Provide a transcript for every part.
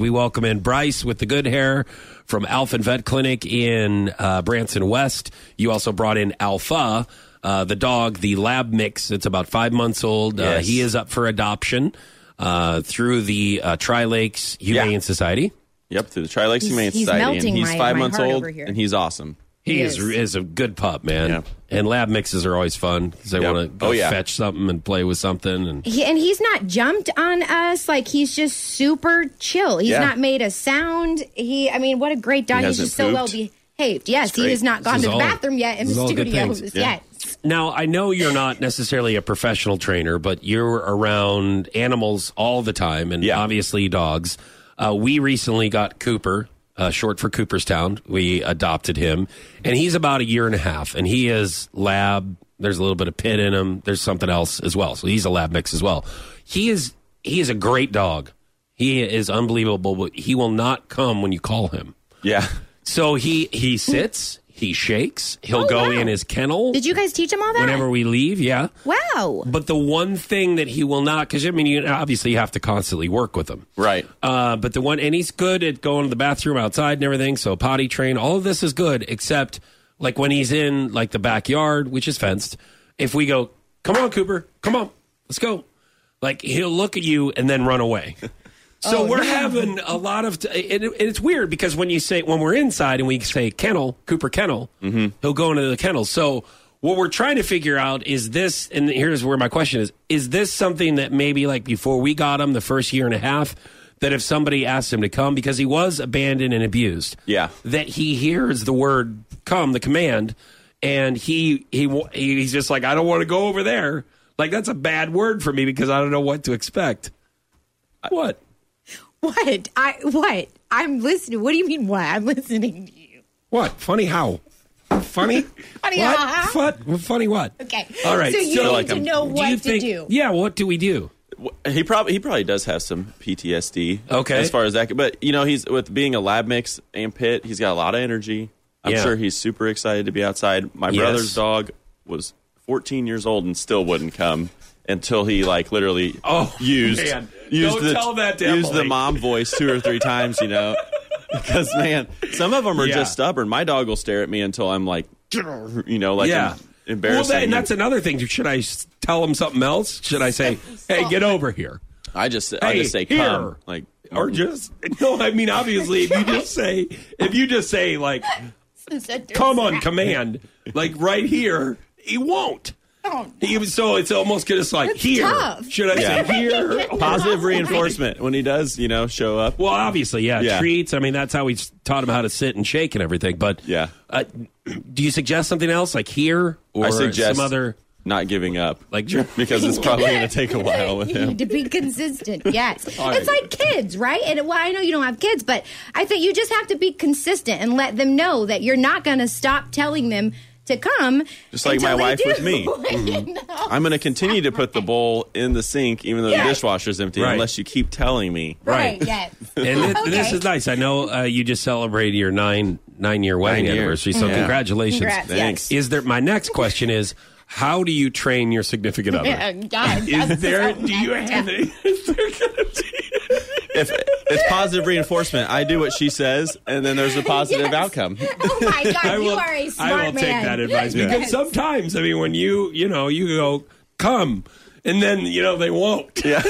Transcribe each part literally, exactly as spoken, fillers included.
We welcome in Bryce with the good hair from Alpha Vet Clinic in uh, Branson West. You also brought in Alpha, uh, the dog, the lab mix. It's about five months old. Yes. Uh, he is up for adoption uh, through the uh, Tri-Lakes Humane Yeah. Society. Yep, through the Tri-Lakes He's- Humane he's Society. melting And he's my- five my months heart old, over here. and he's awesome. He He is. is. is a good pup, man. Yeah. And lab mixes are always fun because they Yep. want to go Oh, yeah. fetch something and play with something. And He, and he's not jumped on us. Like, he's just super chill. He's Yeah. not made a sound. He, I mean, what a great dog. He He's hasn't just so well pooped. behaved. Yes, It's he great. has not gone This to is the all- bathroom yet in this the is all good studio. things. Yeah. Yes. Now, I know you're not necessarily a professional trainer, but you're around animals all the time, and Yeah. obviously dogs. Uh, we recently got Cooper, uh, short for Cooperstown. We adopted him, and he's about a year and a half, and he is lab. There's a little bit of pit in him. There's something else as well, so he's a lab mix as well. He is he is a great dog. He is unbelievable, but he will not come when you call him. Yeah. So he he sits, he shakes, he'll Oh, go wow. in his kennel. Did you guys teach him all that? Whenever we leave, yeah. Wow. But the one thing that he will not, because I mean, you, obviously you have to constantly work with him. Right. Uh, but the one, and he's good at going to the bathroom outside and everything. So potty train, all of this is good, except like when he's in like the backyard, which is fenced. If we go, come on, Cooper, come on, let's go. Like he'll look at you and then run away. So Oh, we're no. having a lot of, t- and, it, and it's weird because when you say, when we're inside and we say kennel, Cooper kennel, he'll go into the kennel. So what we're trying to figure out is this, and here's where my question is, is this something that maybe like before we got him the first year and a half, that if somebody asked him to come, because he was abandoned and abused, Yeah. that he hears the word come, the command, and he, he wa- he's just like, I don't want to go over there. Like that's a bad word for me because I don't know what to expect. What? What? I what? I'm listening. What do you mean? What? I'm listening to you. What? Funny how? Funny? Funny what? how? Fun- funny what? Okay. All right. So you so- need like to I'm- know do what you to think, do. Yeah, what do we do? He probably he probably does have some P T S D. Okay. As far as that, but you know, he's with being a lab mix and pit. He's got a lot of energy. I'm Yeah. sure he's super excited to be outside. My Yes. brother's dog was fourteen years old and still wouldn't come until he like literally Oh, used man. used Don't the tell that to used the Emily. mom voice two or three times. You know, because man, some of them are Yeah. just stubborn. My dog will stare at me until I'm like, you know, like yeah. em- embarrassing. Well, that, and him. that's another thing. Should I s- tell him something else? Should I say, hey, get over here? I just I Hey, just say here. come like Or just, no, I mean, obviously, if you just say, if you just say, like, come on, command, like right here, he won't. Oh, He, so it's almost just like, That's here. tough. Should I Yeah. say here? positive reinforcement when he does, you know, show up. Well, obviously, yeah, Yeah. treats. I mean, that's how we taught him how to sit and shake and everything. But Yeah. uh, do you suggest something else, like here, or I suggest some other, not giving up, like, because it's probably going to take a while with You him. need to be consistent. Yes. right. It's like kids, right? And well, I know you don't have kids, but I think you just have to be consistent and let them know that you're not going to stop telling them to come. Just like my until they wife with do. me. You know? I'm going to continue to put the bowl in the sink, even though Yeah. the dishwasher's empty, Right. unless you keep telling me. Right. Right. Yes. and th- this Okay. is nice. I know uh, you just celebrated your nine nine year wedding Nine years. anniversary, so Yeah. congratulations. Congrats. Thanks. Yes. Is there? My next question is, how do you train your significant other? Yeah, God, Is that's there? so Do you messed have up. any? Is there gonna be? If it's positive reinforcement, I do what she says, and then there's a positive Yes. outcome. Oh my God, I you will, are a smart I will man. take that advice because Yes. sometimes, I mean, when you, you know, you go, come, and then, you know, they won't. Yeah.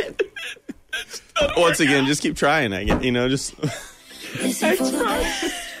Once again, just keep trying. I get, you know, just. I try.